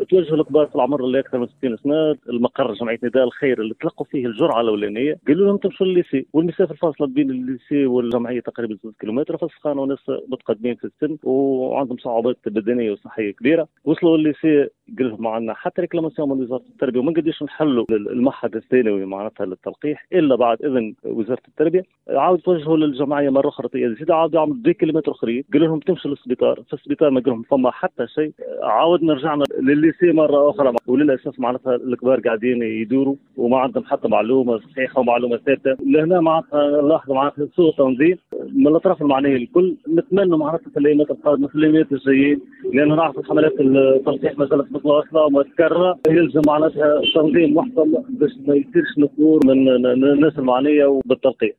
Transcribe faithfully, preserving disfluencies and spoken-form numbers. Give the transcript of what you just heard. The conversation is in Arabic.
توجهوا الكبار في العمر اللي اكثر من ستين سنه المقر جمعيه نداء الخير اللي تلقوا فيه الجرعه الاولانيه، قالوا لهم تمشوا للليسي، والمسافه الفاصله بين الليسي والجمعيه تقريبا ستة كيلومتر، فالسخانه وناس متقدمين في السن وعندهم صعوبات بدنيه وصحيه كبيره. وصلوا للليسي قال لهم معنا حتى ريكلاماسيون من وزاره التربيه وما نقدرش نحلوا المعهد الثانوي معناتها للتلقيح الا بعد اذن وزاره التربيه. عاود توجهوا للجمعيه مره اخرى زيد، عاودوا يعملوا اثنين كيلومتر اخرين، قالوا لهم تمشوا للسبيطار، في السبيطار ما قال لهم فما حتى شيء. عاودنا رجعنا للليسي مره اخرى وللاسف معناتها الكبار قاعدين يدوروا وما عندهم حتى معلومه صحيحه ومعلومه ثابته. لهنا معناتها نلاحظوا معناتها سوء تنظيم من الاطراف المعنيه الكل. نتمنى معناتها في الايامات القادمه في الايامات الجايين، لان نعرف حملات التلقيح ما زالت متواصله ومتكرره، يلزم معناتها تنظيم محكم باش ما يصيرش نفور من الناس المعنيه وبالتلقيح.